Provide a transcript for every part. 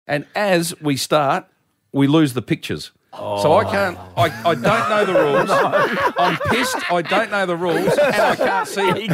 And as we start, we lose the pictures. So I can't, I don't know the rules. I'm pissed, I don't know the rules, and I can't see it.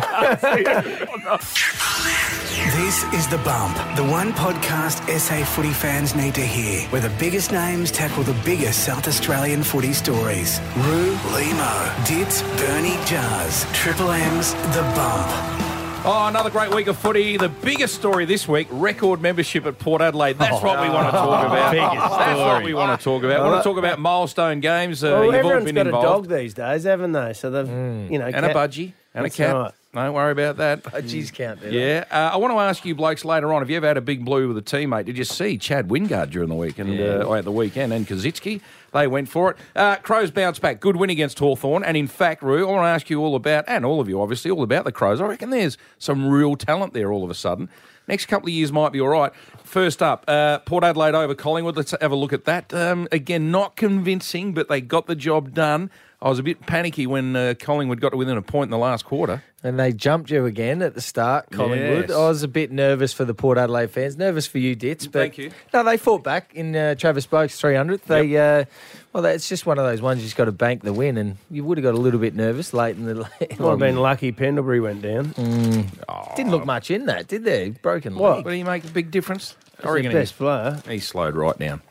This is The Bump, the one podcast SA footy fans need to hear, where the biggest names tackle the biggest South Australian footy stories. Roo, Limo, Dits, Bernie, Jars, Triple M's The Bump. Oh, another great week of footy. The biggest story this week, record membership at Port Adelaide. That's what we want to talk about. That's what we want to talk about. We want to talk about milestone games. Well, you've all everyone's been got involved. a dog these days, haven't they? So they've, And a budgie. And That's a cat. right. Don't worry about that. Budgies count there. Yeah. I want to ask you blokes later on, have you ever had a big blue with a teammate? Did you see Chad Wingard during the week and at the weekend and Kazitsky? They went for it. Crows bounced back. Good win against Hawthorn. And in fact, Roo, I want to ask you all about, and all of you obviously, all about the Crows. I reckon there's some real talent there all of a sudden. Next couple of years might be all right. First up, Port Adelaide over Collingwood. Let's have a look at that. Again, not convincing, but they got the job done. I was a bit panicky when Collingwood got to within a point in the last quarter. And they jumped you again at the start, Collingwood. Yes. I was a bit nervous for the Port Adelaide fans. Nervous for you, Dits. But Thank you. No, they fought back in Travis Boak's 300th. They, it's just one of those ones you just got to bank the win, and you would have got a little bit nervous late in the... Might have been lucky Pendlebury went down. Didn't look much in that, did there? Broken leg. What? But he make a big difference. I He's reckon the best player. he slowed right down.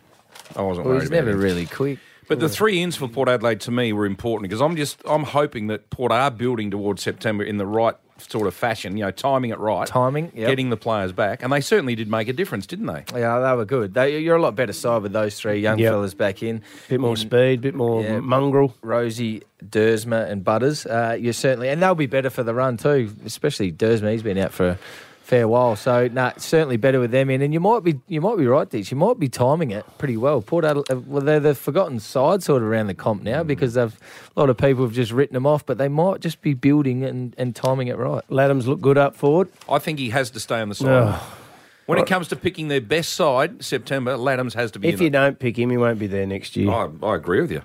I wasn't Well, worried he's about never him. really quick. But the 3 ins for Port Adelaide to me were important because I'm hoping that Port are building towards September in the right sort of fashion, timing it right. Timing, yep. Getting the players back. And they certainly did make a difference, didn't they? Yeah, they were good. You're a lot better side with those three young Yep. fellas back in. Bit more speed, bit more mongrel. Rosie, Dersma and Butters. You're certainly... And they'll be better for the run too, especially Dersma. He's been out for a fair while. So, certainly better with them in. And you might be right, Ditch. You might be timing it pretty well. Port Adelaide, they're the forgotten side sort of around the comp now because a lot of people have just written them off, but they might just be building and timing it right. Laddams look good up forward. I think he has to stay on the side. When it comes to picking their best side, September, Laddams has to be If you don't pick him, he won't be there next year. I agree with you.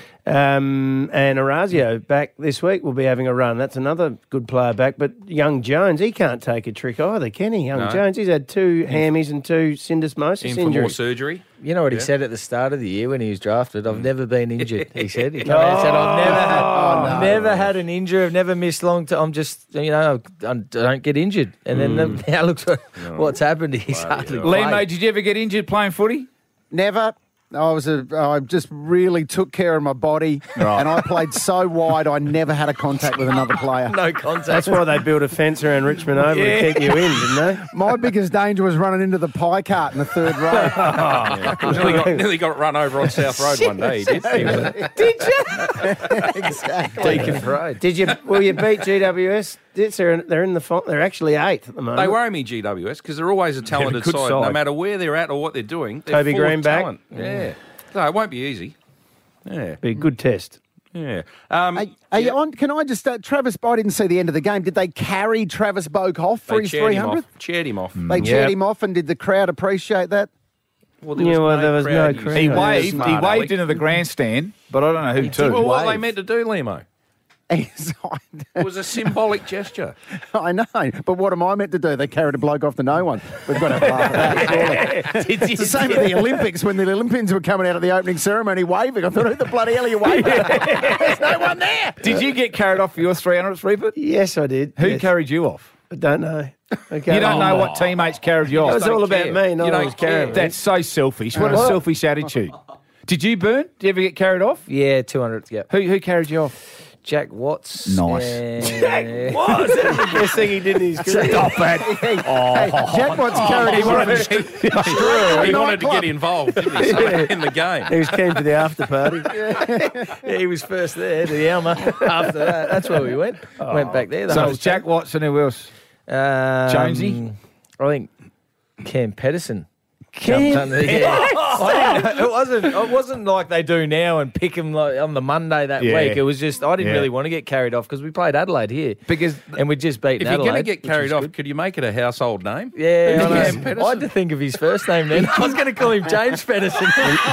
And Orazio back this week will be having a run. That's another good player back. But young Jones, he can't take a trick either, can he? Young Jones, he's had 2 hammies and 2 syndesmosis In for more injuries. surgery. You know what he said at the start of the year when he was drafted? I've never been injured, he said. He came out and said, I've never had an injury. I've never missed long time. I'm just, I don't get injured. And then now look what's happened. He's hardly played. Limo, did you ever get injured playing footy? Never. I just really took care of my body, and I played so wide I never had a contact with another player. No contact. That's why they built a fence around Richmond Oval to keep you in, didn't they? My biggest danger was running into the pie cart in the 3rd row. Nearly got run over on South Road one day. He did. Did you? Exactly. Deacon Parade. Will you beat GWS? They're in the. They're actually 8th at the moment. They worry me, GWS, because they're always a talented good side. side. No matter where they're at or what they're doing. They're Toby full of Green back. talent. Yeah. No, it won't be easy. Yeah. Be a good test. Yeah. Are you on? Can I just, Travis, I didn't see the end of the game. Did they carry Travis Boak off for his 300th? Cheered him off. They cheered him off, and did the crowd appreciate that? Well, there was no used. crowd. He Yeah, waved. smart, He Alex. waved into the grandstand, but I don't know who to. Well, what they meant to do, Limo? It I was a symbolic gesture. know, but what am I meant to do? They carried a bloke off to no one. We've got to laugh at that, surely. It's the same at the Olympics when the Olympians were coming out of the opening ceremony waving. I thought, who the bloody hell are you waving at? There's no one there. Did you get carried off for your 300th, Rupert? Yes, I did. Who Yes. carried you off? I don't know. Okay. You don't know what teammates carried you It off. was all about me. No You one don't was carrying care. me. That's so selfish. What a selfish attitude. Did you, Burn? Did you ever get carried off? Yeah, 200th, yeah. Who carried you off? Jack Watts. Nice. Jack What? That's the best thing he did in his career. Stop it. Hey, Jack Watts carried He him wanted, he wanted to get involved, didn't he, in the game. He was keen for the after party. Yeah, he was first there to the Alma. After that, that's where we went. Went back there. The So whole it's Jack Watson. Who else? Jonesy? I think Cam Pedersen. Cam- jumped under the- yeah. It wasn't like they do now and pick him like on the Monday that Yeah. week. It was just I didn't Yeah. really want to get carried off because we played Adelaide here Because and we just beat If Adelaide. you're going to get which carried was off, good. could you make it a household name? Yeah, Cam I know. Pedersen. I had to think of his first name then. I was going to call him James Pedersen.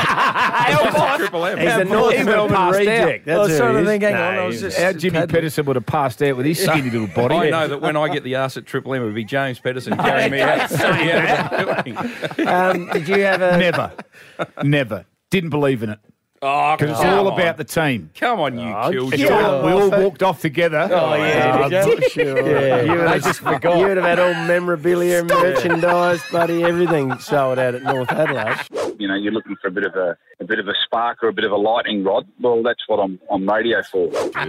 Triple M. He's a North He would've Melbourne passed reject. I was That's trying who to he think, is. hang on, No, I was he's just... our Jimmy Pedersen would have passed out with his skinny little body. I know that when I get the arse at Triple M, it would be James Pedersen carrying me out. John, did you have a... Never. Didn't believe in it. Oh, Because it's all about the team. Come on, you killed It's all, we all walked off together. Oh, yeah. You would have just forgot. You would have had all memorabilia, merchandise, bloody everything sold out at North Adelaide. You know, you're looking for a bit of a spark or a bit of a lightning rod. Well, that's what I'm on radio for.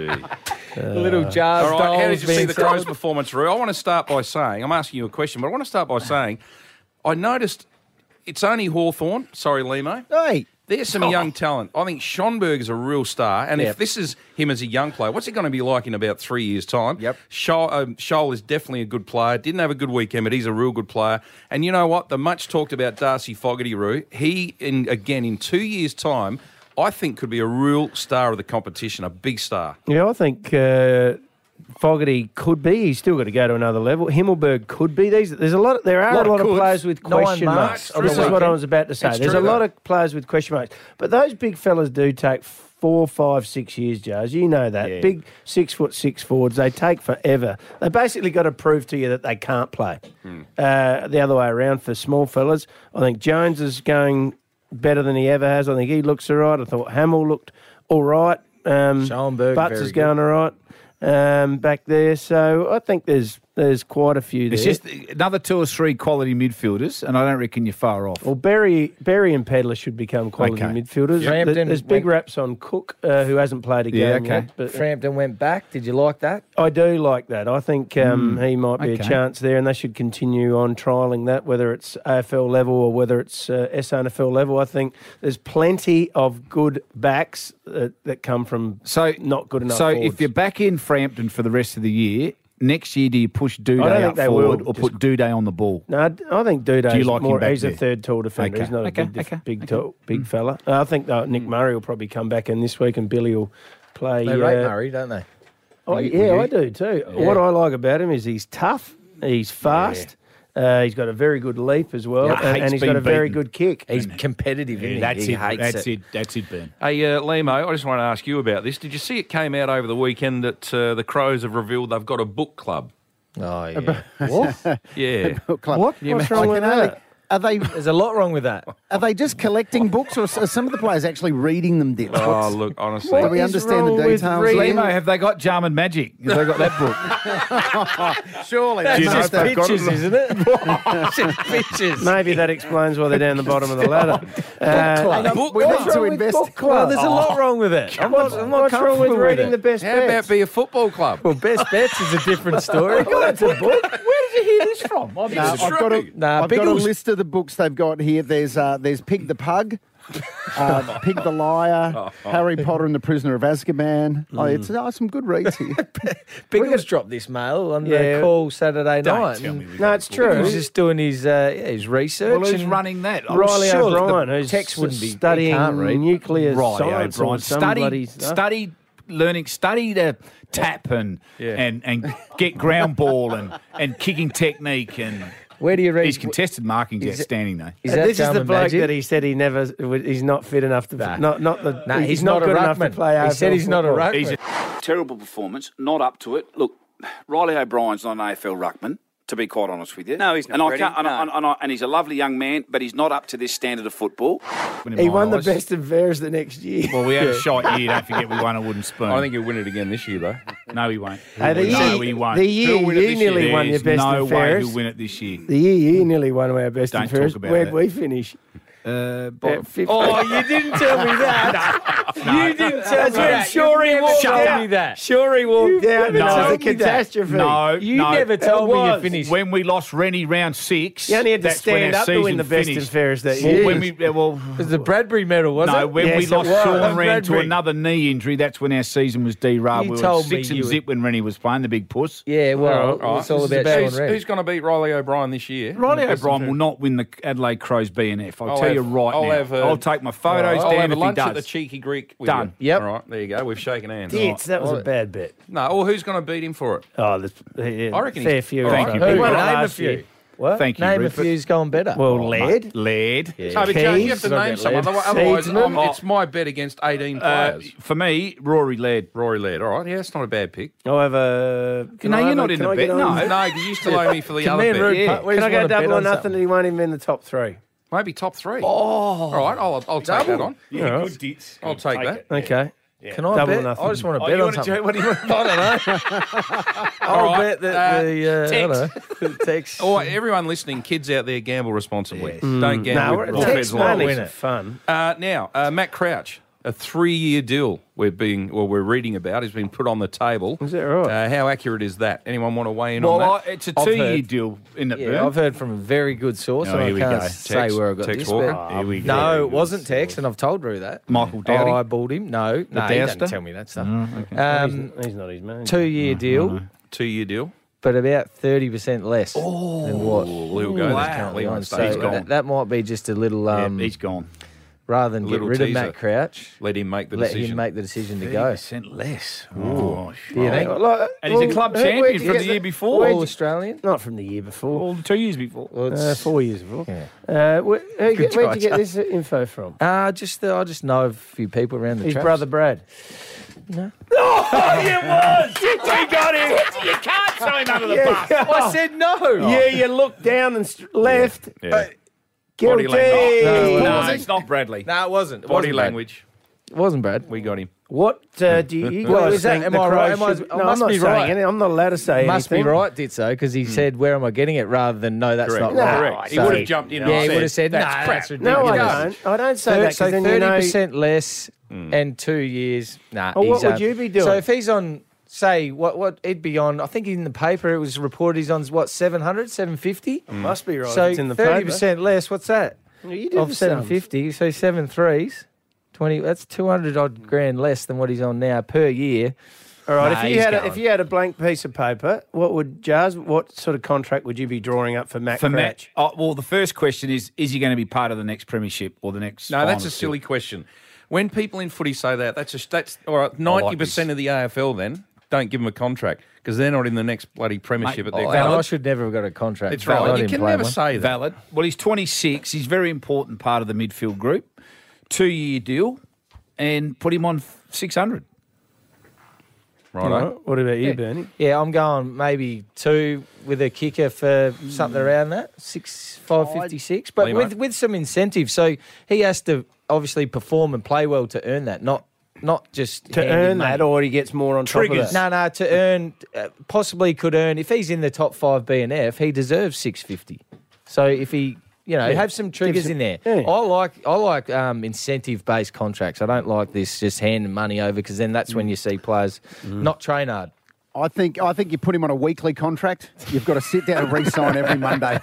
Little jars. All right, how did dolls you see being the Crows' sold. performance, Roo? I want to start by saying, I'm asking you a question, but I want to start by saying, I noticed it's only Hawthorn. Sorry, Limo. Hey. There's some young talent. I think Schonberg is a real star. And if this is him as a young player, what's he going to be like in about 3 years' time? Yep. Scholl is definitely a good player. Didn't have a good weekend, but he's a real good player. And you know what? The much talked about Darcy Fogarty, Roo, he, in 2 years' time, I think could be a real star of the competition, a big star. Yeah, I think Fogarty could be. He's still got to go to another level. Himmelberg could be. There are a lot of players with question marks. true. This is what I was about to say. It's There's true, a lot though. of players with question marks. But those big fellas do take 4, 5, 6 years, Jars. You know that. Yeah. Big 6'6" forwards, they take forever. They basically got to prove to you that they can't play. The other way around for small fellas, I think Jones is going better than he ever has. I think he looks all right. I thought Hamill looked all right. Schoenberg, Butts very is going all right back there. So I think there's quite a few there. It's just another 2 or 3 quality midfielders, and I don't reckon you're far off. Well, Berry and Pedler should become quality Okay. midfielders. Frampton There's big went- raps on Cook, who hasn't played a game Yeah, okay. yet. But Frampton went back. Did you like that? I do like that. I think he might be a okay. chance there, and they should continue on trialling that, whether it's AFL level or whether it's SANFL level. I think there's plenty of good backs that come from not good enough So forwards. if you're back in Frampton for the rest of the year, next year do you push I don't Duday think up they forward will. or put Duday on the ball? No, I think Do you Duday's like him more. back He's a there? third tall defender. Okay, He's not a okay. big fella. I think Nick Murray will probably come back in this week, and Billy will play. They rate Murray, don't they? Oh, yeah, I do too. What I like about him is he's tough, he's fast, he's got a very good leap as well, Yeah, and hates he's got being a very beaten. good kick. He's competitive, isn't he? That's He it. hates it. That's it, Ben. Hey, Limo, I just want to ask you about this. Did you see it came out over the weekend that the Crows have revealed they've got a book club? Oh, yeah. What? Yeah. Club. What? What's wrong with that? Are they There's a lot wrong with that. are they just collecting books, or are some of the players actually reading them? Dick? Oh, look, honestly. Do we is understand the wrong with details? reading- Limo, have they got Jarman Magic? Have they got that book? Surely It's they just must have. pictures, isn't it? It's just pictures. Maybe that explains why they're down the bottom of the ladder. Club. We What's need to wrong with invest. book club? There's a lot wrong with it. I'm not What's wrong with comfortable reading it. the best How about bets? be a football club? Well, best bets is a different story. It's a book. Where did you hear this from? No, I've got Nah, I've got a Biggles- list of the books they've got here. There's Pig the Pug, Pig the Liar, Harry Potter and the Prisoner of Azkaban. Oh, it's some good reads here. Biggles dropped this mail on Yeah. the call Saturday night. tell me. No, it's He true. was just doing his research. Well, who's and running that? Riley surely O'Brien, the who's text wouldn't be- he studying can't read. nuclear Riley science O'Brien. or some bloody Study, stuff. study to tap and get ground ball and kicking technique and Where do you read? his contested marking's Is it- outstanding though. Is that This is the Jarman bloke Magic? that he said he's not fit enough to He's not a good enough to ruckman. play He AFL said he's not a football. ruckman. Terrible performance, not up to it. Look, Riley O'Brien's not an AFL ruckman, to be quite honest with you. No, he's not, And I Freddie, can't, and he's a lovely young man, but he's not up to this standard of football. He won the best and fairest the next year. Well, we had a shot year. Don't forget we won a wooden spoon. I think he'll win it again this year, though. No, he won't. Hey, the No, year- he won't. the year Who'll win it you this year? nearly won your There's best no and way fairest. he'll win it this year. The year you nearly won our best Don't and talk fairest. about Where'd that. we finish? Bottom. Fifth. Oh, you didn't tell me that. You didn't tell me that. Sure he You never walked told out. me that. Sure he walked out. never It was a told me that. catastrophe. No, You no. never told me you was. finished. When we lost Rennie round 6, You only had to that's when stand our up to win season the best finished. and fairest that Well, year. when we, well, It was the Bradbury medal, wasn't no, it? when we Yes, it lost was. Sean Wren to Bradbury. another knee injury, that's when our season was derailed. You We were told me 6 and you were- zip when Rennie was playing, the big puss. Yeah, well, All right. it's all This is about Sean who's, Wren. who's going to beat Riley O'Brien this year? Riley The best O'Brien and will not win the Adelaide Crows BNF. I'll I'll tell you have- right I'll now. have, I'll take my photos I'll down have a if he lunch does. at the Cheeky Greek with Done. you. Yep. All right, there you go. We've shaken hands. Dits, that was a bad bet. No, well, who's going to beat him for it? Oh, I I reckon fair he's- few. Thank He you. won it Name a last few. year. What? Thank you, Name a Rupert. few's gone better. Well, Laird. Laird. No, but Joe, you have to Keys. name someone. Laird. Otherwise, Seedsman. it's my bet against 18 players. For me, Rory Laird. Rory Laird. All right, yeah, it's not a bad pick. I'll have a... No, you're not in the bet, no. No, because you used to owe me for the Can other me and bet. Rude Yeah. we Can I just go wanna bet double or on nothing? something. He won't even in the top three. Maybe top 3. Oh. All right, I'll take that on. Yeah, good dits. I'll take that. Okay. Can I Double bet? nothing. I just want to bet on something. What do you want? I don't know. I'll bet that the text. Oh, everyone listening, kids out there, gamble responsibly. Don't gamble with it's Feds Law. mainly for fun. Now, Matt Crouch, a 3-year deal we're reading about has been put on the table. Is that right? How accurate is that? Anyone want to weigh in on Well, that? it's a 2-year deal, isn't it, Yeah, Bern? I've heard from a very good source, and here I we can't go. say Tex- where I got Tex this. Walker? But Here we go. no, it wasn't Tex, and I've told Drew that. Michael Dowdy? I bought him. No, he Dowster? didn't tell me that stuff. He's not his man. 2-year deal, 2-year deal. but about 30% less than what We'll go. he's Wow. currently on. He's So gone. that might be just a little, He's gone. rather than get little rid of teaser. Matt Crouch, Let him make the let decision. him make the decision to go. 30% less. Oh, Do you think? And he's a club champion from the year before. All Australian? Not from the year before. All 2 years before. Well, it's- 4 years before. Yeah. Where'd you get this info from? I just know a few people around the His traps. brother Brad. Oh, it was! We got him! You can't throw him under the bus. I said no. Yeah, you looked down and left. Yeah. Guilty. language. No, it's not Bradley. No, it wasn't. It Body wasn't Brad. language. It wasn't Brad. We got him. What do you Well, guys is that- think am the I right? Crows Am I- should... No, must I'm not be saying right. anything. I'm not allowed to say Must anything. be right, Ditso, because he said, where am I getting it, rather than, no, that's Correct. not No, right. Correct. He So- would have jumped in and Yeah, he said, would have said, no, that's crap. that's ridiculous. No, I don't. I don't say that So because then you know... 30% less and 2 years. Nah, Well, what he's, would you be doing? So if he's on, say, what he'd be on, I think in the paper it was reported he's on, 700, 750? Must be right. So it's in the 30% less, what's that? paper. You did Of the sums. 750, so 7 threes, 20, that's 200 odd grand less than what he's on now per year. All right, Nah, if he's you had a blank piece of paper, what sort of contract would you be drawing up for Matt For Crouch? Matt, well, the first question is he going to be part of the next premiership or the next No, that's a finals? silly question. When people in footy say that, that's all right. 90% of the AFL then don't give them a contract because they're not in the next bloody premiership at their And I club. should never have got a contract. It's right. I You didn't can play never one. say that. Valid. Well, he's 26. He's a very important part of the midfield group. 2-year deal, and put him on 600. Right. Right. What about you, Bernie? Yeah, I'm going maybe 2 with a kicker for something around that, 556. But Limo. with some incentive. So he has to obviously perform and play well to earn that, not just To hand him earn money. that, or he gets more on top of Triggers. that? No, to earn, possibly could earn, if he's in the top 5 B&F, he deserves 650. So if he, have some triggers in there. Yeah. I like incentive-based contracts. I don't like this just handing money over, because then that's when you see players not train hard. I think you put him on a weekly contract. You've got to sit down and re-sign every Monday.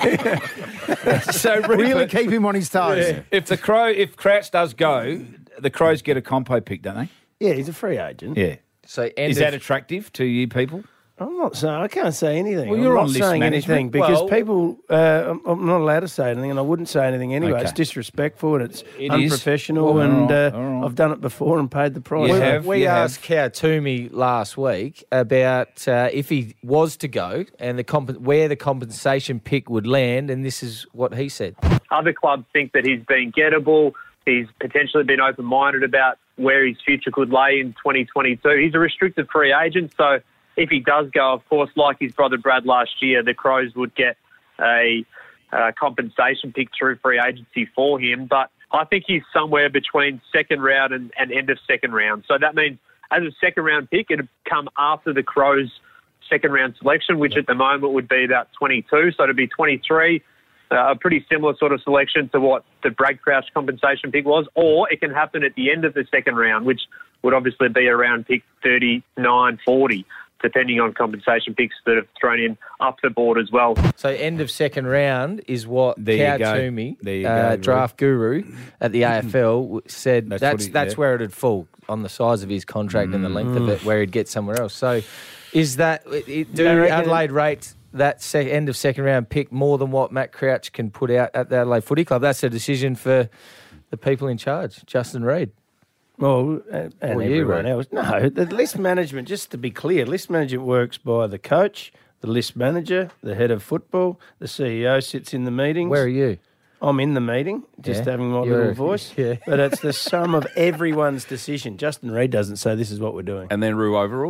So Really keep him on his toes. If Crouch does go, the Crows get a compo pick, don't they? Yeah, he's a free agent. Yeah. So Is that attractive to you people? I'm not saying I can't say anything. Well, I'm you're not on list saying management. anything because Well- people. I'm not allowed to say anything, and I wouldn't say anything anyway. Okay. It's disrespectful and it's It is. unprofessional, Well, and all right. I've done it before and paid the price. You So- have. We asked Cow Toomey last week about if he was to go and where the compensation pick would land, and this is what he said. Other clubs think that he's been gettable. He's potentially been open-minded about where his future could lay in 2022. He's a restricted free agent, so if he does go, of course, like his brother Brad last year, the Crows would get a compensation pick through free agency for him. But I think he's somewhere between second round and end of second round. So that means as a second round pick, it'd come after the Crows' second round selection, which at the moment would be about 22. So it'd be 23. A pretty similar sort of selection to what the Brad Crouch compensation pick was, or it can happen at the end of the second round, which would obviously be around pick 39, 40, depending on compensation picks that have thrown in up the board as well. So end of second round is what There you Cow go. Toomey, There you go, draft guru at the AFL, said That's that's what he- where it'd fall on the size of his contract and the length of it, where he'd get somewhere else. So is that do Adelaide rate that end of second round pick more than what Matt Crouch can put out at the Adelaide Footy Club? That's a decision for the people in charge, Justin Reid. Well, and Or you, everyone Ray. else. No, the list management, just to be clear, list management works by the coach, the list manager, the head of football, the CEO sits in the meetings. Where are you? I'm in the meeting, just Yeah. having my You're- little voice. yeah. But it's the sum of everyone's decision. Justin Reid doesn't say this is what we're doing. And then Rue overrules it.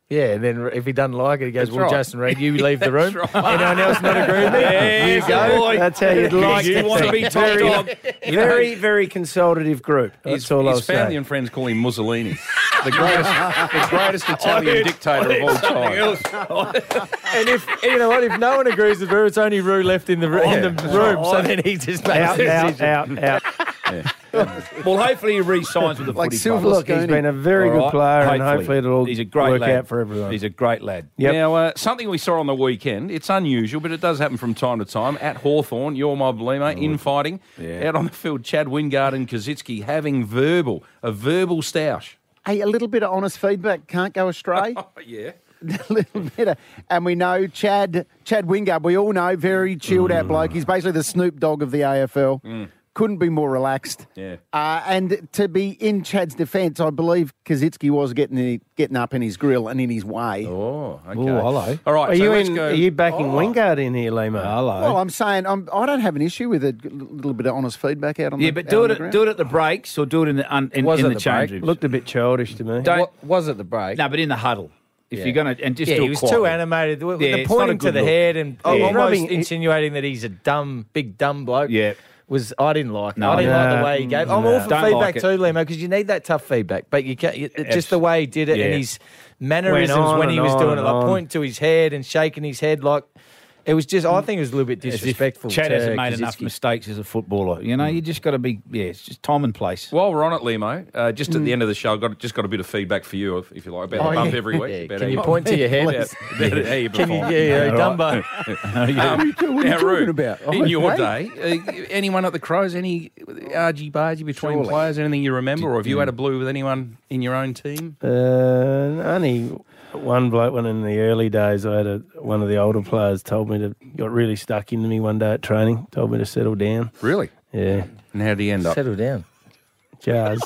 Yeah, and then if he doesn't like it, he goes, That's well, right. Justin Reid, you leave the room. Anyone else not agree with me? You go. That's how you'd like You to want to think. be top dog. Very, very consultative group. That's all I'll His say. family and friends call him Mussolini, the greatest Italian dictator of all time. And if you know what, if no one agrees with Roo, it's only Roo left in the room. So then he just makes Out, the out, decision. out. Well, hopefully he re-signs with the Like footy Silver club. Look, he's been a very All good right? player, and hopefully it'll He's a great work lad. out for everyone. He's a great lad. Yep. Now, something we saw on the weekend, it's unusual, but it does happen from time to time. At Hawthorn, your mob, Lima, infighting. Yeah. Out on the field, Chad Wingard and Kazitsky having a verbal stoush. Hey, a little bit of honest feedback can't go astray. Yeah. A little bit. And we know Chad Wingard, we all know, very chilled out bloke. He's basically the Snoop Dogg of the AFL. Couldn't be more relaxed. Yeah. And to be in Chad's defence, I believe Kazitsky was getting up in his grill and in his way. Oh, okay. Oh, hello. All right, Are so you let's in? go. Are you backing Wingard in here, Limo? Hello. Well, I'm saying I don't have an issue with a little bit of honest feedback out on Yeah, the but out do on it the at, ground. do it at the breaks or do it in the Was it in the the change break? rooms. Looked a bit childish to me. Don't- Was it the break? No, but in the huddle. If Yeah. you're going to and just Yeah, do he it was quietly. too animated. With Yeah, the it's not a pointing to good the look. head and Yeah. almost Rubbing- insinuating that he's a big dumb bloke. Yeah. I didn't like it. No, I didn't like no, the way he gave. I'm no. all for Don't feedback like it. too, Lemo, because you need that tough feedback. But you can't. Just the way he did it Yeah. and his mannerisms on when he and was on doing it, and like on. pointing to his head and shaking his head, like it was just. I think it was a little bit As if disrespectful. Chad to hasn't made enough Kazitsky. mistakes as a footballer. You know, you just got to be. Yeah, it's just time and place. While we're on it, Limo, just at the end of the show, I've got a bit of feedback for you, if you like, about the bump every week. Yeah, about can how you point to your head? about how you Can you? perform. Yeah, Dumbo. What are you Now, Roo, talking about? in your Hey? day, anyone at the Crows, any argy-bargy between Surely. players, anything you remember, or have you had a blue with anyone in your own team? Only one bloke, one in the early days. I had one of the older players told me got really stuck into me one day at training. Told me to settle down. Really? Yeah, And how did he end up? Settle down. jars.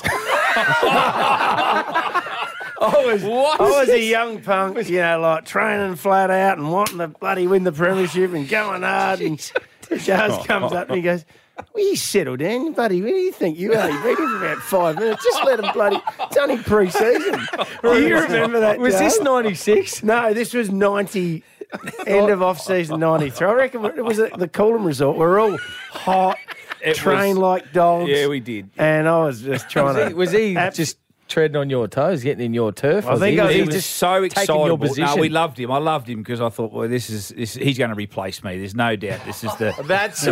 I was a young punk, like training flat out and wanting to bloody win the premiership and going hard. And Jars comes up and he goes, "Will you settle down, buddy? Where do you think you are? You've been here for about 5 minutes. Just let him bloody. It's only pre-season." Do you remember that? Was this Jars? 96? No, this was 90. End of off-season 93. I reckon it was at the Coolum Resort. We're all hot, trained like dogs. Yeah, we did. And I was just trying to. Was he Abs- just treading on your toes, getting in your turf? I think He he was just so taking excited. your position. No, we loved him. I loved him because I thought, well, this is he's going to replace me. There's no doubt. This is the. That's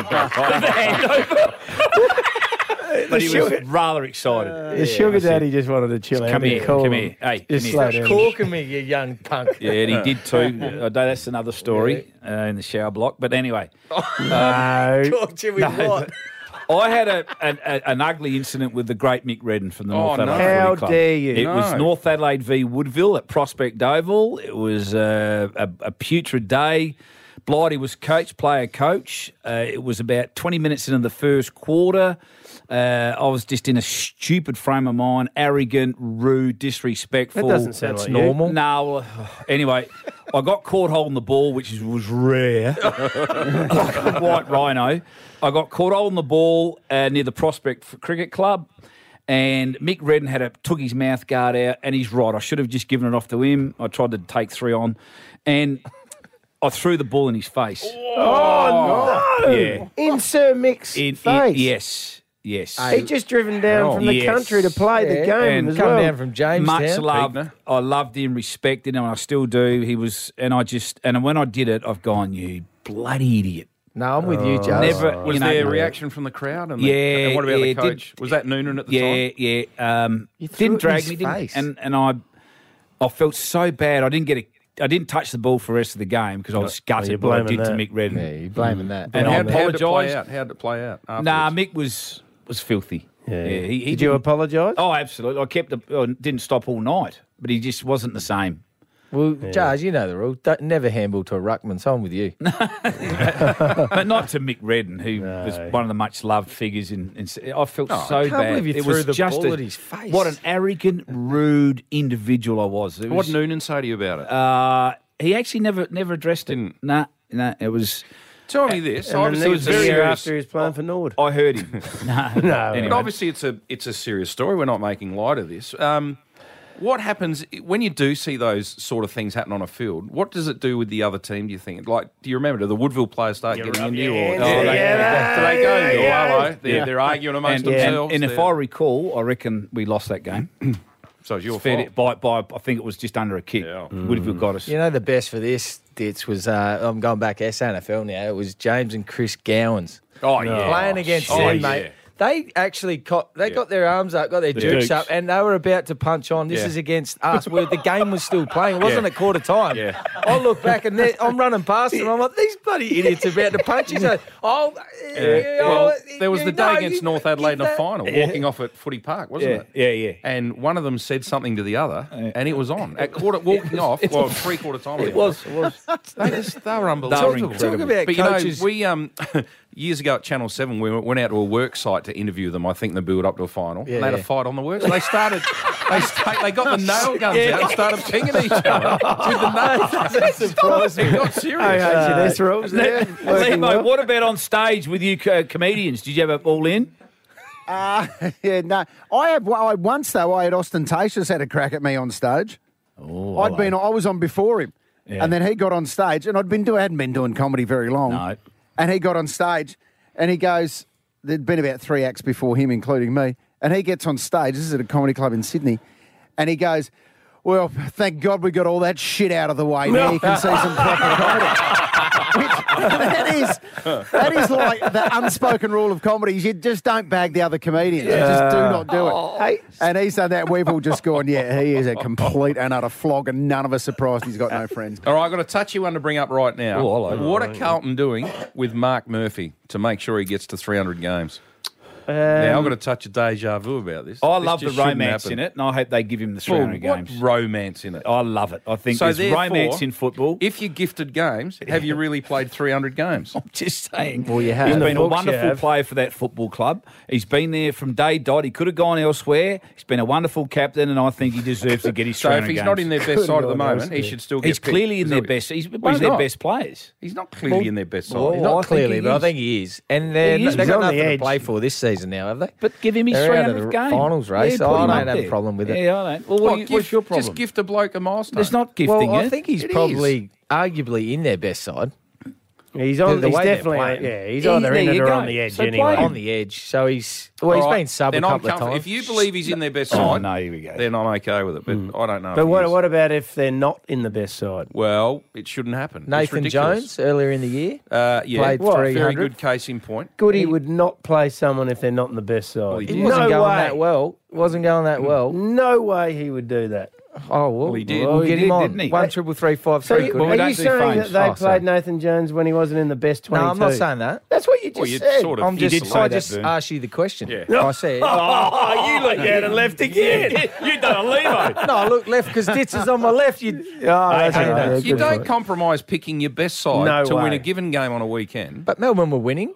But he was rather excited. The sugar daddy just wanted to chill out. Come and here, cool come him. here. Hey, Just come here. slow down. corking me, you young punk. Yeah, and he did too. I know that's another story in the shower block. But anyway, No. Corked you with what? I had an ugly incident with the great Mick Redden from the North no. Adelaide How Footy Club. dare you. It was No. North Adelaide v Woodville at Prospect Oval. It was a putrid day. Blighty was player coach. It was about 20 minutes into the first quarter. I was just in a stupid frame of mind, arrogant, rude, disrespectful. That doesn't sound That's like normal. No. Anyway, I got caught holding the ball, which was rare. Like a white rhino. I got caught holding the ball near the Prospect Cricket Club, and Mick Redden took his mouth guard out, and he's right. I should have just given it off to him. I tried to take 3 on, and I threw the ball in his face. Oh, no. Yeah. In Sir Mick's face. Yes. He'd just driven down from the Yes. country to play the game And as Come well. down from Jamestown. Much love. Pegner. I loved him, respected him, and I still do. He was, and when I did it, I've gone, you bloody idiot. No, I'm with you, Joe. Never. Was you know, there a reaction from the crowd? And Yeah, and what about yeah, the coach? Was that Noonan at the time? Yeah. You threw Didn't it in drag his me, didn't, face. and I felt so bad. I didn't touch the ball for the rest of the game because I was gutted you're by what I blaming did to that. Mick Redden. Yeah, you're blaming that. And I How did it play apologised. out? How did it play out? Nah, afterwards? Mick was filthy. Yeah. He Did you didn't- apologise? Oh, absolutely. I didn't stop all night, but he just wasn't the same. Well, Jars, you know the rule. Never handball to a ruckman. So I'm with you. But not to Mick Redden, who was one of the much loved figures in I felt so I can't bad. believe you it threw was the just ball at his face. What an arrogant, rude individual I was. It What was did Noonan say to you about it? he actually never addressed it. Didn't? Nah, it was. Tell me this. And then Obviously, it it's was a the year serious. after he was playing for Nord. I heard him. No. Anyway. But obviously, it's a serious story. We're not making light of this. What happens when you do see those sort of things happen on a field? What does it do with the other team, do you think? Like, do you remember, do the Woodville players start getting into you? Or do they go, hello? They're arguing amongst themselves. And if I recall, I reckon we lost that game. So it's your fault. By, I think it was just under a kick. Yeah. Woodville got us. You know, the best for this, Ditz, was, I'm going back SANFL now, it was James and Chris Gowans. Oh, yeah. Playing against them, mate. They actually got their arms up, got their dukes up, and they were about to punch on. This is against us, where the game was still playing. It wasn't at quarter time. Yeah. I look back and I'm running past them. I'm like, these bloody idiots are about to punch. He's like, well, there was the day against North Adelaide in a final, walking off at Footy Park, wasn't it? Yeah. And one of them said something to the other, and it was on at walking off. Well, 3/4 time. It was. They were unbelievable. Talk about coaches. But we years ago at Channel 7, we went out to a work site to interview them, I think, in the build up to a final. And they had a fight on the work. So they started, they got the nail guns out and started pinging each other with the nail guns. That surprised me. It got serious. Lemo, what about on stage with you comedians? Did you have it all in? No. I had Ostentatious had a crack at me on stage. Oh, I was on before him. Yeah. And then he got on stage, and hadn't been doing comedy very long. No. And he got on stage, and he goes, there'd been about 3 acts before him, including me, and he gets on stage, this is at a comedy club in Sydney, and he goes, well, thank God we got all that shit out of the way. Now you can see some proper comedy. That is like the unspoken rule of comedy. You just don't bag the other comedians. You just do not do it. And he's done that. We've all just gone, he is a complete and utter flog, and none of us surprised he's got no friends. All right, I've got a touchy one to bring up right now. What are Carlton doing with Mark Murphy to make sure he gets to 300 games? Now, I've got a touch of deja vu about this. I love the romance in it, and I hope they give him the 300 games. What romance in it? I love it. I think there's romance in football. If you're gifted games, have you really played 300 games? I'm just saying. Well, you have. He's been a wonderful player for that football club. He's been there from day dot. He could have gone elsewhere. He's been a wonderful captain, and I think he deserves to get his 300 games. So if he's not in their best side at the moment, he should still get He's clearly in their best. He's one of their best players. He's not clearly in their best side. Well, not clearly, but I think he is. And they've got nothing to play for this season now, have they? But give him his 300 games. Finals race. I don't have a problem with it. Yeah, I don't. Well, what's your problem? Just gift a bloke a milestone. It's not gifting it. I think he's probably arguably in their best side. He's on. He's definitely. He's either in it or on the edge anyway. On the edge. So he's been sub a couple of times. If you believe he's in their best side, here we go. Then I'm okay with it. But I don't know. But what about if they're not in the best side? Well, it shouldn't happen. Nathan Jones earlier in the year. Played 300. Very good case in point. Goody would not play someone if they're not in the best side. Well, he wasn't going that well. Wasn't going that well. No way he would do that. Oh, well, he did. We'll get him on. Didn't he? 1 3 3 5 3. So are you saying that they played Nathan Jones when he wasn't in the best 22? No, I'm not saying that. That's what you just said. Sort of, I just asked you the question. Yeah. I said. Oh, you looked out and left again. You done a Lemo. No, I look left because Ditz is on my left. You don't compromise picking your best side to win a given game on a weekend. But Melbourne were winning.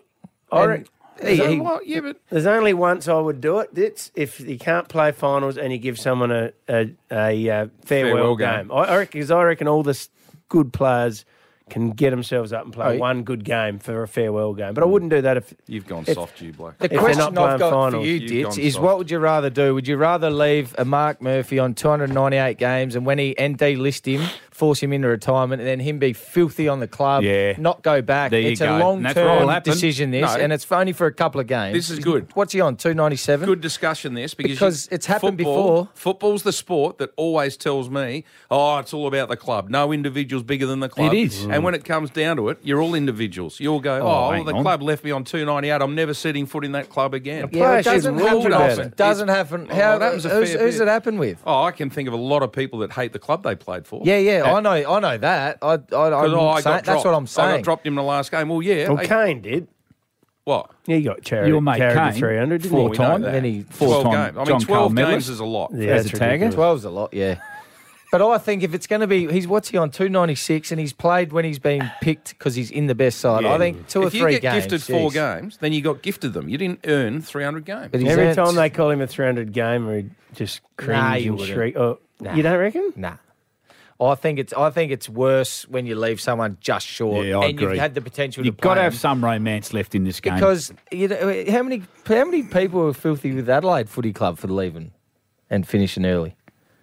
There's only once I would do it. It's if you can't play finals and you give someone a farewell game. I reckon all the good players can get themselves up and play one good game for a farewell game. But I wouldn't do that if you've gone soft, you bloke. The question I've got for you, Ditz, is what would you rather do? Would you rather leave a Mark Murphy on 298 games and when he delist him, force him into retirement, and then him be filthy on the club, not go back? It's a long-term decision, and it's only for a couple of games. This is good. What's he on, 297? Good discussion, because it's happened before. Football's the sport that always tells me, it's all about the club. No individual's bigger than the club. It is. And when it comes down to it, you're all individuals. You'll go, the club left me on 298. I'm never setting foot in that club again. Yeah, it doesn't happen. It doesn't happen. Who's it happen with? I can think of a lot of people that hate the club they played for. Yeah. I know that. That's what I'm saying. I got dropped in the last game. Well, yeah. Well, Kane did. What? Yeah, you got carried. Your mate Kane 300, didn't 4 he? times. Then he 12 games. I mean, 12 games is a lot. Yeah, as a tagger. 12's a lot, yeah. But I think if it's going to be, what's he on, 296, and he's played when he's been picked because he's in the best side. Yeah. I think 2 or 3 games. If you get gifted 4 games, then you got gifted them. You didn't earn 300 games. But every time they call him a 300 gamer, he just cringe and shriek. You don't reckon? Nah. I think it's worse when you leave someone just short, and you've had the potential to play. You've got to have some romance left in this game. Because how many people were filthy with Adelaide Footy Club for leaving and finishing early?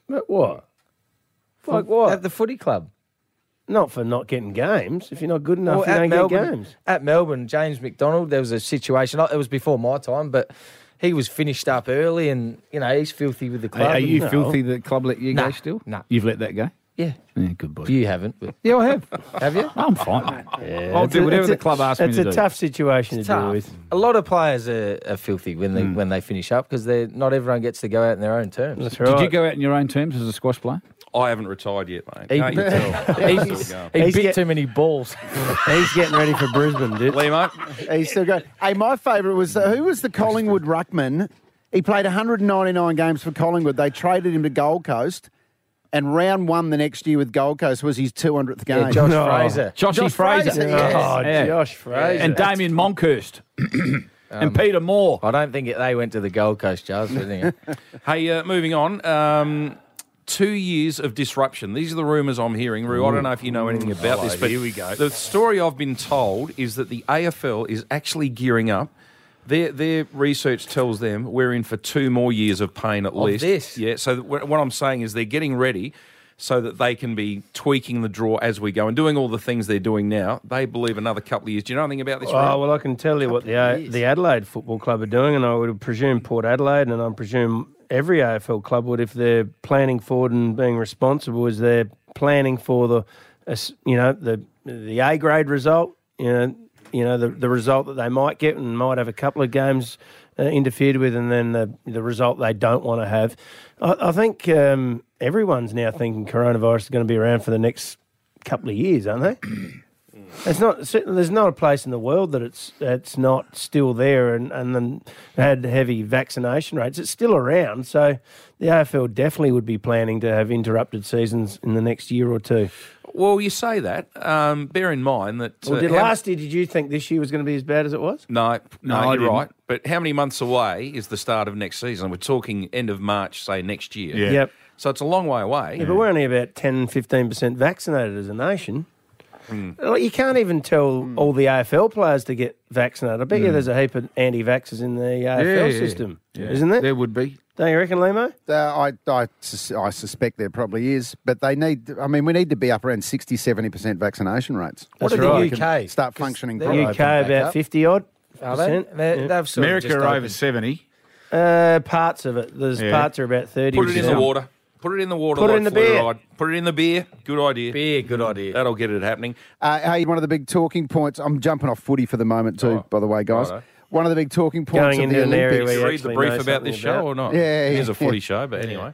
But what? Like what? At the footy club. Not for not getting games. If you're not good enough, Well, you at don't Melbourne, get games. At Melbourne, James McDonald, there was a situation. It was before my time, but he was finished up early, and he's filthy with the club. Are you No. filthy that club let you go still? No. You've let that go? Yeah. Yeah, good boy. You haven't, but Yeah, I have. have you? I'm fine, mate. Yeah, I'll it's do a- whatever it's the a- club asks me to do. It's a tough situation to deal Tough. with. A lot of players are filthy when they finish up because not everyone gets to go out in their own terms. That's right. Did you go out in your own terms as a squash player? I haven't retired yet, mate. He- Can't you tell? He's- He He's bit get- too many balls. He's getting ready for Brisbane, dude. Limo? He's still going. Hey, my favourite was who was the Collingwood ruckman? He played 199 games for Collingwood. They traded him to Gold Coast, and round one the next year with Gold Coast was his 200th game. Yeah, Josh No. Fraser. Joshy Fraser. Oh, Yeah. Josh Fraser. And Damien Monkhurst. And Peter Moore. I don't think they went to the Gold Coast, Charles. Didn't they? Hey, moving on. 2 years of disruption. These are the rumours I'm hearing, Roo. I don't know if you know anything about this, but here we go. The story I've been told is that the AFL is actually gearing up. Their research tells them we're in for 2 more years of pain at least. this? Yeah, so what I'm saying is they're getting ready so that they can be tweaking the draw as we go and doing all the things they're doing now. They believe another couple of years. Do you know anything about this, Roo? Oh, well, I can tell you what the Adelaide Football Club are doing, and I would presume Port Adelaide, and I presume every AFL club would, if they're planning forward and being responsible, is they're planning for the A grade result, the result that they might get and might have a couple of games interfered with, and then the result they don't want to have. I think everyone's now thinking coronavirus is going to be around for the next couple of years, aren't they? There's not a place in the world that it's not still there and then had heavy vaccination rates. It's still around, so the AFL definitely would be planning to have interrupted seasons in the next year or two. Well, you say that. Bear in mind that... Well, last year, did you think this year was going to be as bad as it was? No, I you're didn't. right. But how many months away is the start of next season? We're talking end of March, say, next year. Yeah. Yep. So it's a long way away. Yeah, but we're only about 10-15% vaccinated as a nation. Like, you can't even tell all the AFL players to get vaccinated. I bet you there's a heap of anti-vaxxers in the AFL system, isn't there? There would be. Don't you reckon, Limo? I suspect there probably is, but we need to be up around 60-70% vaccination rates. What That's are right. the UK? Start functioning The properly. UK about 50-odd percent. They've sort of just America are over opened. 70. Parts of it. There's Yeah. parts are about 30%. Put it in the water. Put it in the water. Put it like in the beer. fluoride. Put it in the beer. Good idea. Beer, good idea. That'll get it happening. Hey, one of the big talking points, I'm jumping off footy for the moment too, by the way, guys. righto. One of the big talking points Going of the into an area Olympics. where Did you you read the actually brief know about this something show about. or not? Yeah, It is yeah. a footy show, but anyway.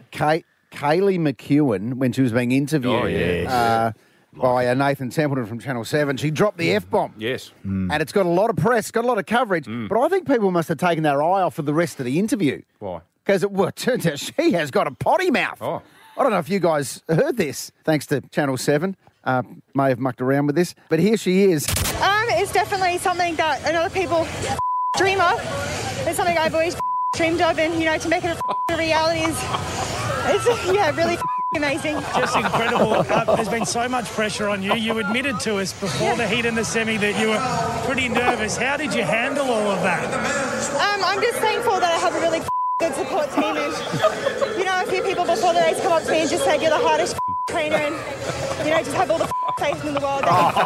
Kaylee McEwen, when she was being interviewed Oh, yes. by Nathan Templeton from Channel 7, she dropped the F-bomb. Yes. And it's got a lot of press, got a lot of coverage. But I think people must have taken their eye off for the rest of the interview. Why? Because it turns out she has got a potty mouth. Oh. I don't know if you guys heard this, thanks to Channel 7. May have mucked around with this. But here she is. It's definitely something that a lot of people dream of. It's something I've always dreamed of, and to make it a reality it's really amazing. Just incredible. There's been so much pressure on you. You admitted to us before the heat in the semi that you were pretty nervous. How did you handle all of that? I'm just thankful that I have a really good support team, and a few people before the race come up to me and just said you're the hardest trainer, and just have all the faith in the world.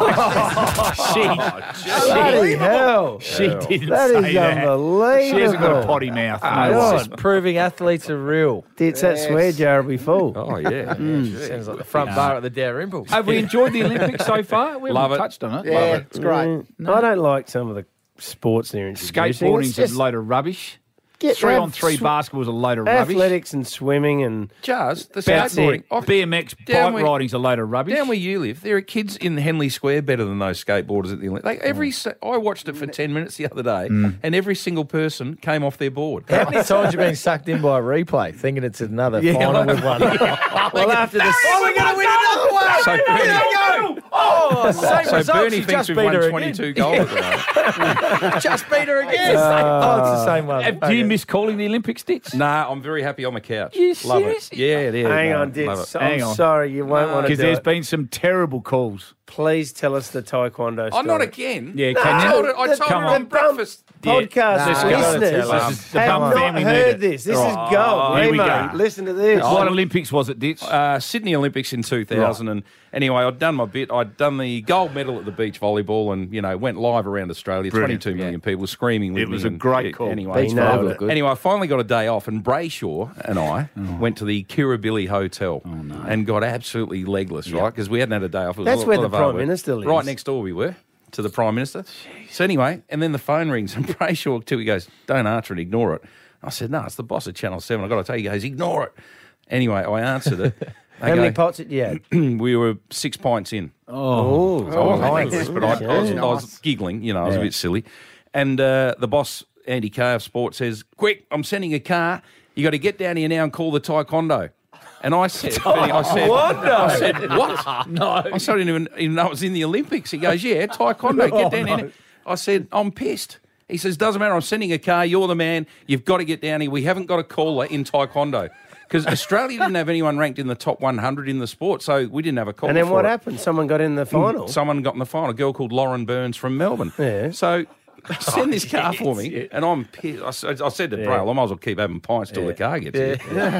Bloody hell. She didn't That say is that. unbelievable. She hasn't got a potty mouth. No. It's proving athletes are real. It's that swear jar will be full. Oh, yeah. Sounds like the front bar at the Dalrymple. Have we enjoyed the Olympics so far? We Love haven't it. touched on it. Yeah, it's great. I don't like some of the sports they're introducing. Skateboarding's It's just a load of rubbish. get 3-on-3 basketball's a load of rubbish. athletics and swimming and Jars, the That's skateboarding. it. BMX Down bike where- riding's a load of rubbish. Down where you live, there are kids in Henley Square better than those skateboarders at the Olympics. I watched it for 10 minutes the other day, and every single person came off their board. How many times you been sucked in by a replay, thinking it's another final with one? well after the we're going to win another one! So Bernie, Oh, same so result. Bernie She thinks just we've beat won her 22 again. goals at the moment. Just beat her again. Oh, It's the same one. Do you miss calling the Olympics, Ditch? Nah, I'm very happy on the couch. You Love serious? it. Yeah, it is. Hang No, on, Ditch. love it. Hang I'm on. sorry, you won't want to Because do there's it. been some terrible calls. Please tell us the taekwondo story. Oh, not again. Yeah, I can you? told her, I told Come her on. on breakfast. Podcast Nah, listeners tell us. The have Bum not family need heard it. this. This is Oh, gold. here we Remo, go. listen to this. What Olympics was it, Ditch? Sydney Olympics in 2000, and anyway, I'd done my bit. I'd done the gold medal at the beach volleyball, and went live around Australia. Brilliant. 22 million people screaming with It me. was a and great call. Anyway, Beach volleyball looked good. anyway, I finally got a day off, and Brayshaw and I went to the Kirribilli Hotel and got absolutely legless, right? Because we hadn't had a day off. It was That's a where lot the of Prime hard work. Minister lives. Right next door we were to the Prime Minister. So anyway, and then the phone rings, and Brayshaw too. He goes, "Don't answer it, ignore it." I said, "No, it's the boss of Channel 7. I've got to tell you." He goes, "Ignore it." Anyway, I answered it. How many pots did you have? We were 6 pints in. Oh, So I wasn't nice. legless, but I was giggling, I was a bit silly. And the boss, Andy Kay of Sport, says, "Quick, I'm sending a car. You got to get down here now and call the taekwondo." And I said, Benny, I said, what? No. I said, I didn't even know it was in the Olympics. He goes, "Yeah, taekwondo, get down here." I said, "I'm pissed." He says, "Doesn't matter, I'm sending a car. You're the man. You've got to get down here. We haven't got a caller in taekwondo." Because Australia didn't have anyone ranked in the top 100 in the sport, so we didn't have a caller. And then for what it. happened? Someone got in the final. Someone got in the final, a girl called Lauren Burns from Melbourne. Yeah. So send this car for me, and I'm pissed. I said to Braille, I might as well keep having pints till the car gets here.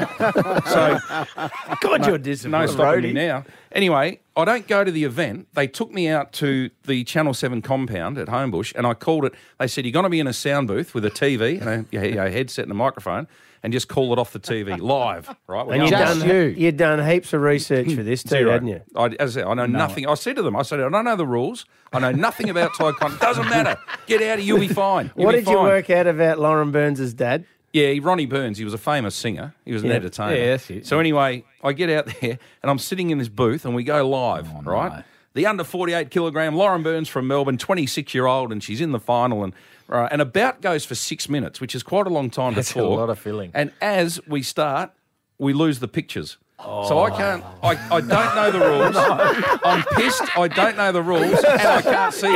So, God, you're disappointed. no stopping me now. Anyway, I don't go to the event. They took me out to the Channel 7 compound at Homebush, and I called it. They said, "You're going to be in a sound booth with a TV and a headset and a microphone, and just call it off the TV live." Right? And you'd done heaps of research for this too, Zero. hadn't you? As I said, I know nothing. I said to them, I don't know the rules. I know nothing about taekwondo. Doesn't matter. Get out of here. You'll be fine. What did you work out about Lauren Burns' dad? Yeah, Ronnie Burns. He was a famous singer. He was an entertainer. Yeah, that's it. So anyway, I get out there and I'm sitting in this booth and we go live, right? no. The under 48 kilogram Lauren Burns from Melbourne, 26-year-old, and she's in the final, and a bout goes for 6 minutes, which is quite a long time That's to talk. a lot of filling. And as we start, we lose the pictures. So I can't. I don't know the rules. I'm pissed. I don't know the rules, and I can't see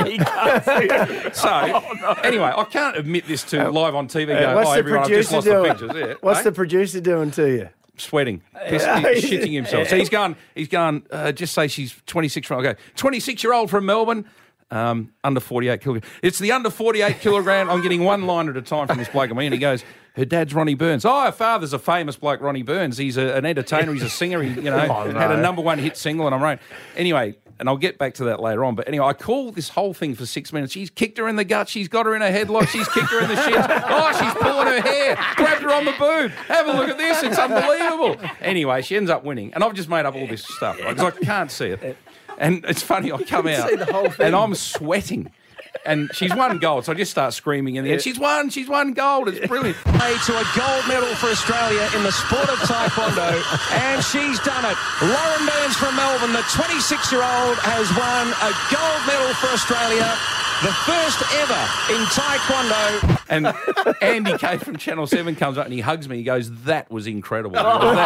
it. So anyway, I can't admit this to live on TV. Go, What's "Oh, the everyone, I've just producer lost doing? the pictures." Yeah. What's Eh? the producer doing to you? Sweating, shitting himself. So he's gone. Just say she's 26. I go, 26-year-old from Melbourne. Under 48 kilograms. It's the under 48 kilogram. I'm getting one line at a time from this bloke and me, and he goes, "Her dad's Ronnie Burns." "Oh, her father's a famous bloke, Ronnie Burns. He's an entertainer. He's a singer. He, had a #1 hit single." And I'm right. Anyway, and I'll get back to that later on. But anyway, I call this whole thing for 6 minutes. She's kicked her in the gut. She's got her in a headlock. She's kicked her in the shins. Oh, she's pulling her hair. Grabbed her on the boob. Have a look at this. It's unbelievable. Anyway, she ends up winning. And I've just made up all this stuff because I can't see it. And it's funny, I come out and I'm sweating. And she's won gold, so I just start screaming in the end. She's won gold. It's brilliant. To a gold medal for Australia in the sport of taekwondo, and she's done it. Lauren Burns from Melbourne, the 26-year-old, has won a gold medal for Australia, the first ever in taekwondo. And Andy Kay from Channel 7 comes up and he hugs me. He goes, "That was incredible."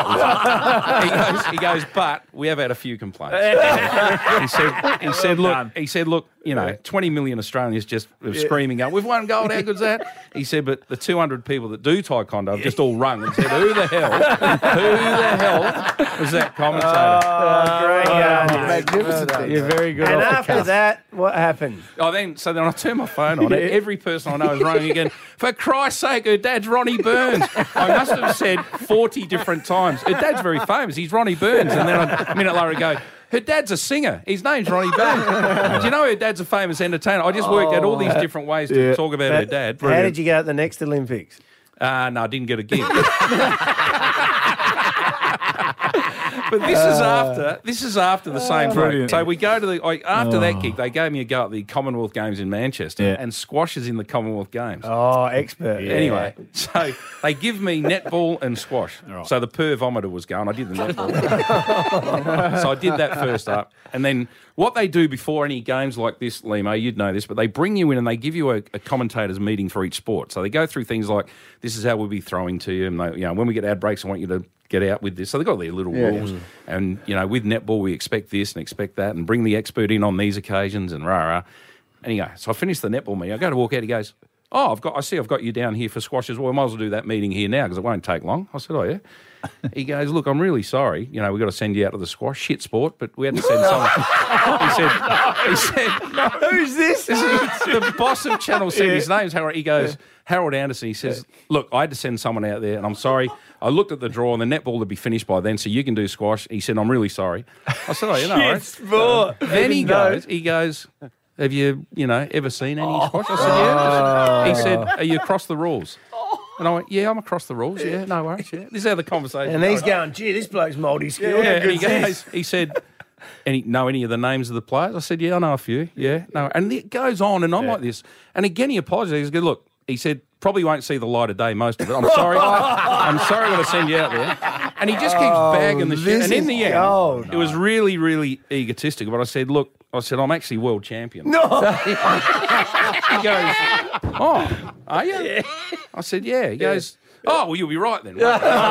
He goes, "But we have had a few complaints." He said, look, 20 million Australians just screaming out, "We've won gold, how good's that?" He said, "But the 200 people that do taekwondo have just all rung and said, who the hell was that commentator?" Magnificent. You're very good. And after that, what happened? Then I turn my phone on. Every person I know is running again. "For Christ's sake, her dad's Ronnie Burns." I must have said 40 different times. Her dad's very famous. He's Ronnie Burns. And then a minute later I go, "Her dad's a singer. His name's Ronnie Burns." Do you know her dad's a famous entertainer? I just worked out all these different ways to talk about her dad. How did you go at the next Olympics? No, I didn't get a gig. But this is after the same thing. So we go to after that gig, they gave me a go at the Commonwealth Games in Manchester, and squash is in the Commonwealth Games. Oh, expert. Yeah. Anyway, so they give me netball and squash. Right. So the pervometer was going. I did the netball. So I did that first up. And then what they do before any games like this, Limo, you'd know this, but they bring you in and they give you a commentators meeting for each sport. So they go through things like, this is how we'll be throwing to you. And they, when we get ad breaks, I want you to get out with this. So they've got their little rules. And, with netball, we expect this and expect that and bring the expert in on these occasions and rah-rah. Anyway, so I finished the netball meeting. I go to walk out. He goes, I've got you down here for squash as well. I might as well do that meeting here now because it won't take long. I said, oh, yeah. He goes, look, I'm really sorry. You know, we've got to send you out to the squash. Shit sport, but we had to send someone. He said, who's this? The boss of Channel 7, his name's Harold. He goes, Harold Anderson. He says, look, I had to send someone out there, and I'm sorry. I looked at the draw, and the netball would be finished by then, so you can do squash. He said, I'm really sorry. I said, oh, you know, Shit sport. Then he goes, have you ever seen any squash? I said, yeah. He said, are you across the rules? And I went, yeah, I'm across the rules. Yeah, no worries. Yeah. This is how the conversation And he's going, gee, this bloke's multi-skilled. Yeah, and he said, know any of the names of the players? I said, yeah, I know a few. Yeah, no. And it goes on and on like this. And again, he apologised. He goes, look, he said, probably won't see the light of day, most of it. I'm sorry. I'm sorry I'm going to send you out there. And he just keeps bagging the shit. And in the end, it was really, really egotistical. But I said, look, I'm actually world champion. No. He goes, oh, are you? Yeah. I said, yeah. He goes, oh, well, you'll be right then.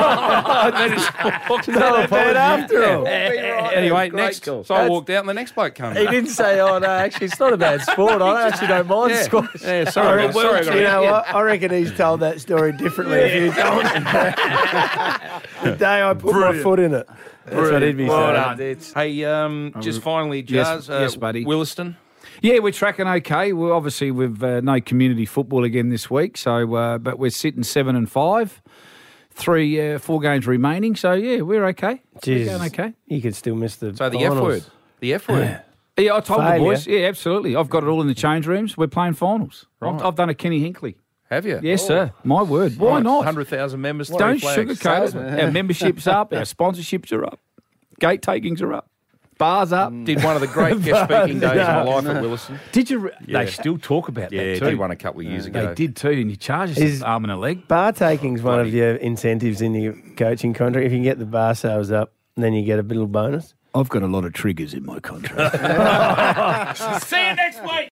After all. Anyway, next. So I walked out and the next bloke came. He didn't say, oh, no, actually, it's not a bad sport. I actually don't mind squash. Yeah, sorry. You know what? I reckon he's told that story differently a few times. The day I put my foot in it. That's what he'd be saying. Hey, just finally, Jazz, yes, buddy. Williston. Yeah, we're tracking okay. We're obviously we've no community football again this week, so but we're sitting 7-5, 4 games remaining. So yeah, we're okay. We're going okay. You could still miss the the finals. F word. The F word. Yeah, I told the boys. Yeah, absolutely. I've got it all in the change rooms. We're playing finals. Right. I've done a Kenny Hinkley. Have you? Yes, sir. My word. Why not? 100,000 members. Don't sugarcoat it. Our membership's up. Our sponsorships are up. Gate takings are up. Bars up. Did one of the great guest speaking days of my life at Williston. Did you? They still talk about that too. Yeah, did one a couple of years ago. They did too, and you charge us an arm and a leg. Bar taking's one of your incentives in your coaching contract. If you can get the bar sales up, then you get a little bonus. I've got a lot of triggers in my contract. See you next week.